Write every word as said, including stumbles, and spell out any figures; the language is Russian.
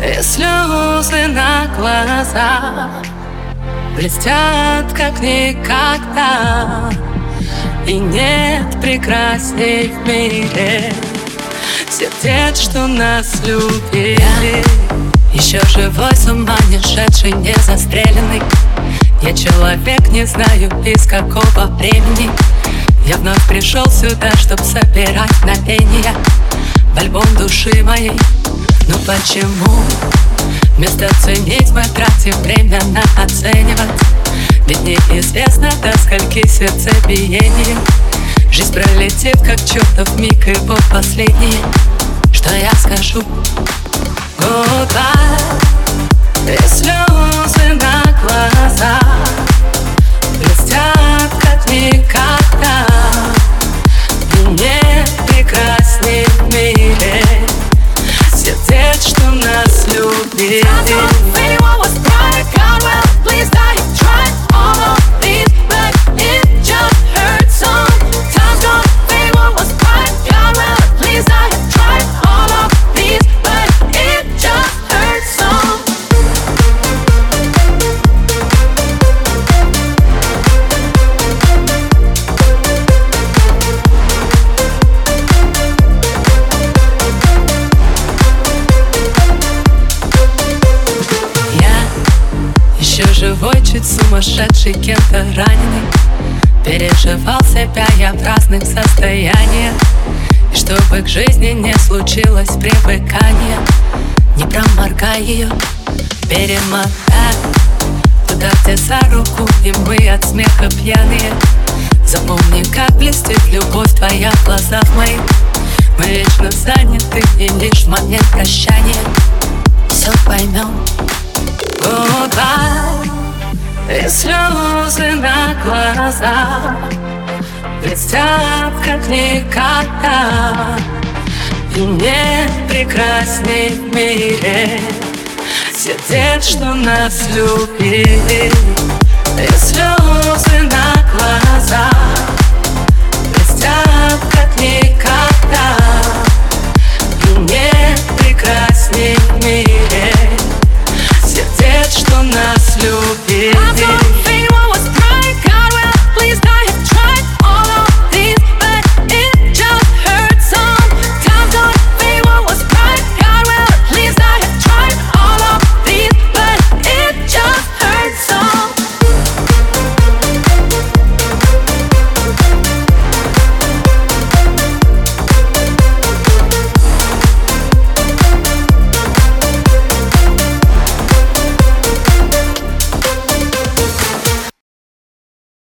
И слезы на глазах блестят, как никогда. И нет прекрасней в мире сердец, что нас любили. Еще живой, с ума не шедший, не застреленный. Я человек, не знаю из какого времени. Я вновь пришел сюда, чтоб собирать мгновения в альбом души моей. Но почему вместо ценить мы тратим время на оценивать? Ведь неизвестно, до скольки сердцебиений жизнь пролетит, как чертов миг, его последний. Что я скажу? Goodbye. И слезы на глазах блестят, как никогда. И нет прекрасней в мире сердец, что нас любили. Живой, чуть сумасшедший, кем-то раненый. Переживал себя я в разных состояниях. И чтобы к жизни не случилось привыкания, не проморгай ее, перемотай туда, где за руку, и мы от смеха пьяные. Запомни, как блестит любовь твоя в глазах моих. Мы вечно заняты, и лишь в момент прощания все поймем. Goodbye. И слезы на глазах блестят, как никогда. И нет прекрасней в мире сердец, что нас любили. И слезы на глазах блестят, как никогда.